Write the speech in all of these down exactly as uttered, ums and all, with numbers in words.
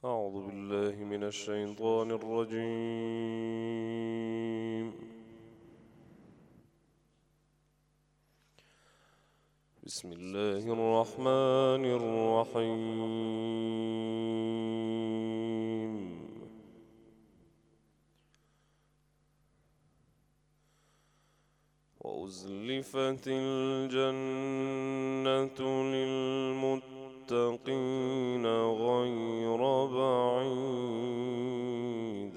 أعوذ بالله من الشيطان الرجيم. بسم الله الرحمن الرحيم. وأزلفت الجنة للمتقين غير بعيد.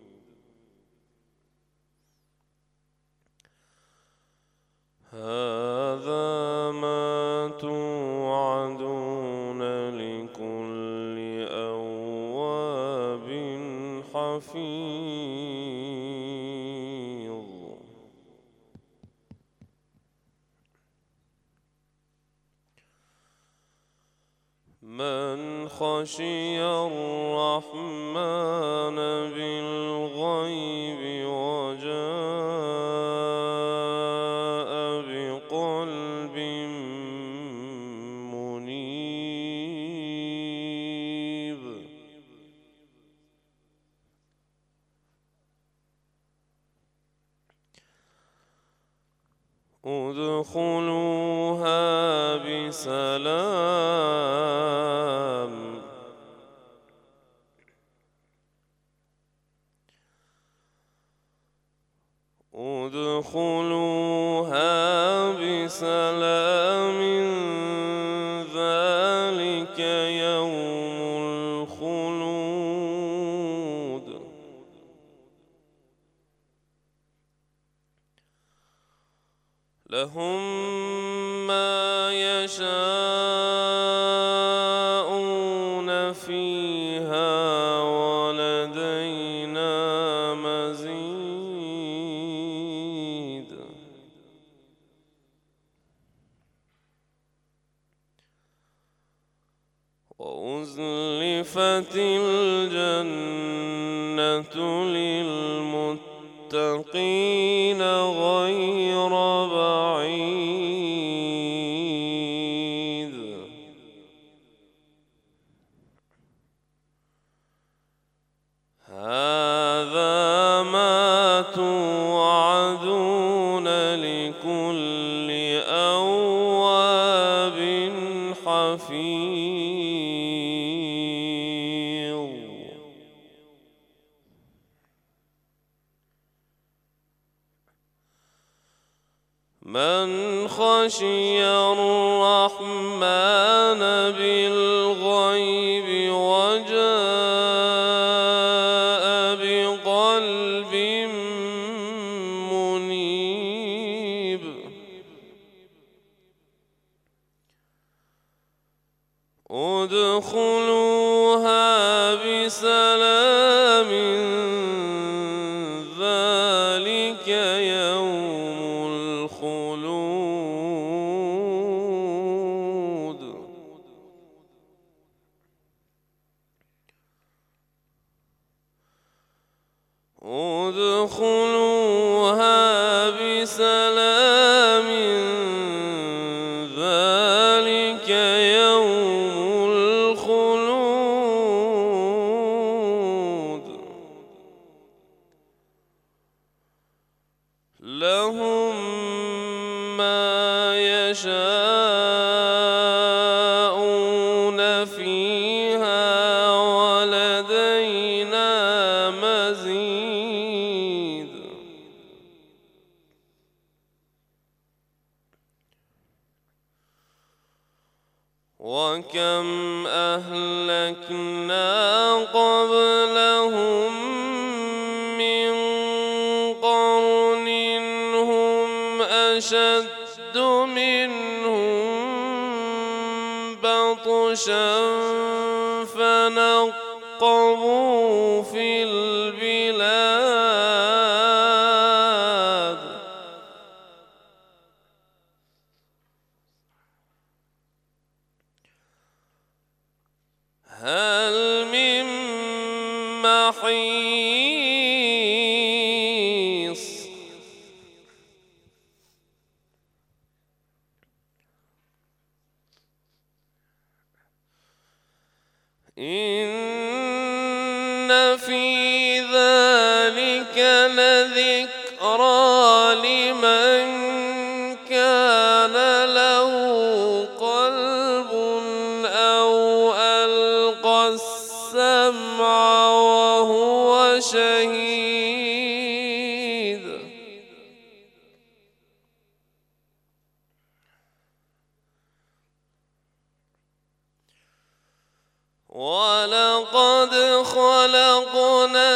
هذا ما توعدون لكل أواب حفيظ. من خشي الرحمن بالغيب وجاء بقلب منيب. ادخلوها بسلام. ادخلوها بسلام ذلك يوم الخلود. لهم ما يشاءون فيها ولدينا مزيد. وأزلفت الجنة للمتقين غير بعيد. هذا ما توعدون لكل أواب حفيظ. من خشي الرحمن بالغيب وجاء بقلب منيب. ادخلوها بسلام ذلك يوم الخلود. ادخلوها بسلام ذلك يوم الخلود. لهم ما يشاءون فيها ولدينا مزيد. وكم أهلكنا قبلهم من قرن هم أشد منهم بطشا فنقبوا في البلاد. هل من محيص. إن في ذلك لذكرى لمن كان له قلب أو ألقى السمع وهو شهيد. ولقد خلقنا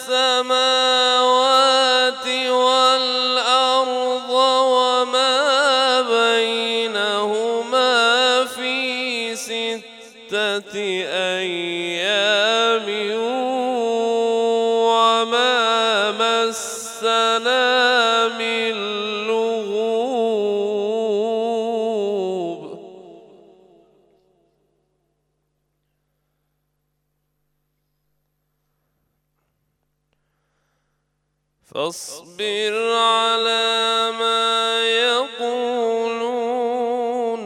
السماوات والأرض وما بينهما في ستة أيام وما مسنا من لغوب. فاصبر على ما يقولون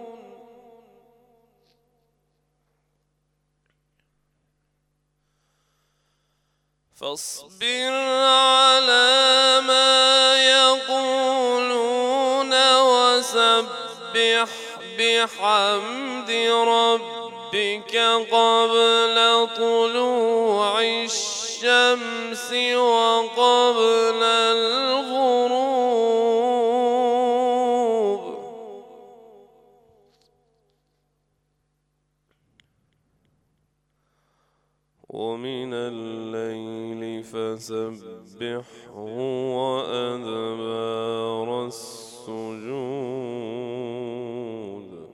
فاصبر على ما يقولون وسبح بحمد ربك قبل طلوع الشمس وقبل الغروب. ومن الليل فسبحه وأدبار السجود.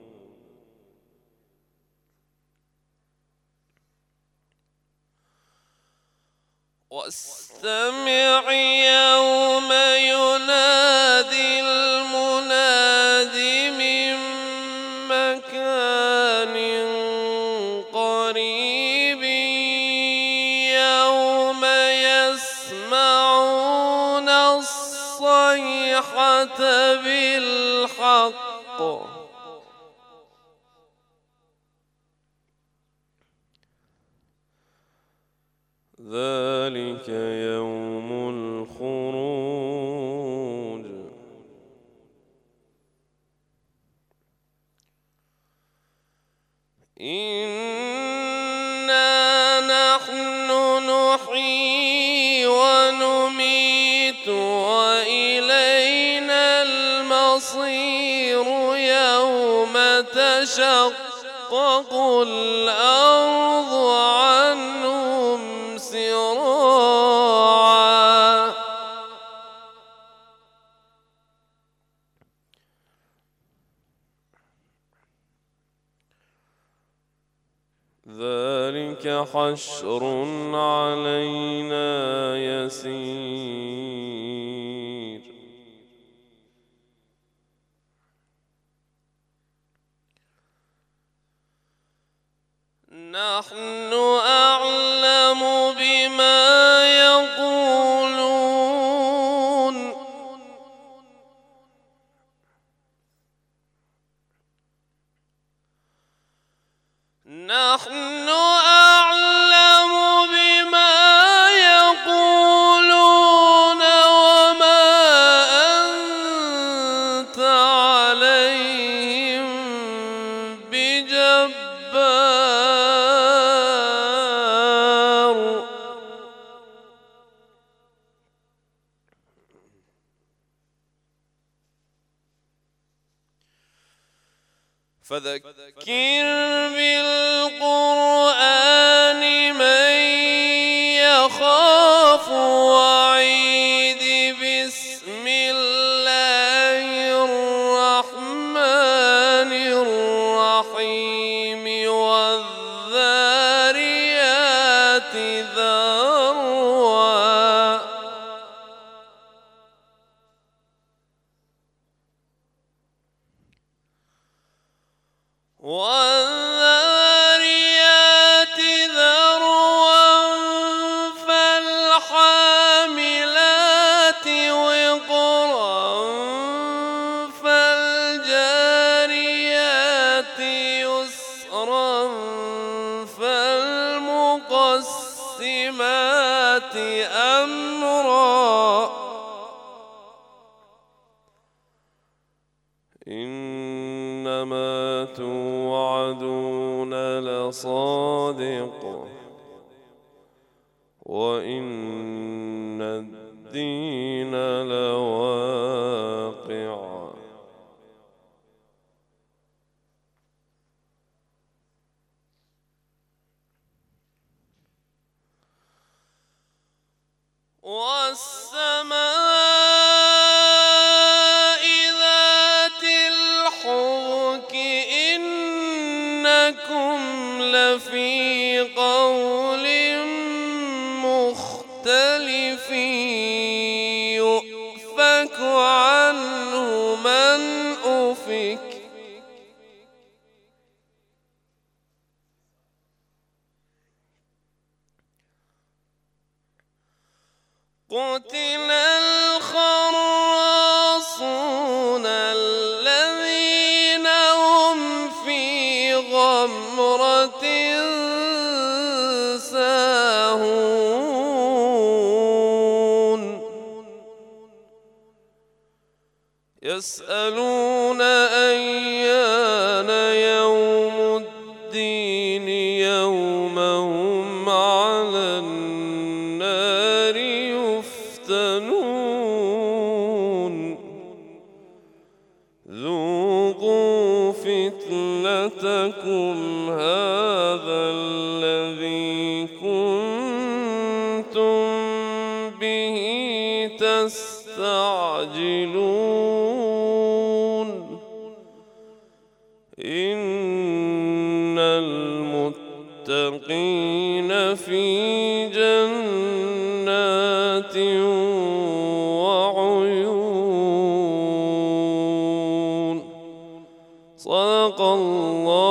واستمع يوم ينادي المناد من مكان قريب يوم يسمعون الصيحة بالحق ذلك يوم الخروج. إنا نحن نحيي ونميت وإلينا المصير يوم تشقق الأرض عنهم سراعا. ذلك حشر علينا يسير. نحن أعلم بما يقولون نحن أعلم بما يقولون وما أنت عليهم بجبار. فذكر بالقرآن من يخاف وعيد. بسم الله الرحمن الرحيم والذاريات ذروا. والذاريات ذروا فالحاملات وقرا فالجاريات يسرا فالمقسمات والمقسمات أمرا إنما توعدون لصادق وإن الدين لواقع والسماء ذات الحبك إنكم لفي قول مختلف يؤفك عنه من أفك قتل الخراصون الذين هم في غمرة ساهون يسألون أيان يوم الدين يوم هم على النار يفتنون ذوقوا فتنتكم هذا الذي كنتم به تستعجلون إن المتقين في جنات وعيون صدق الله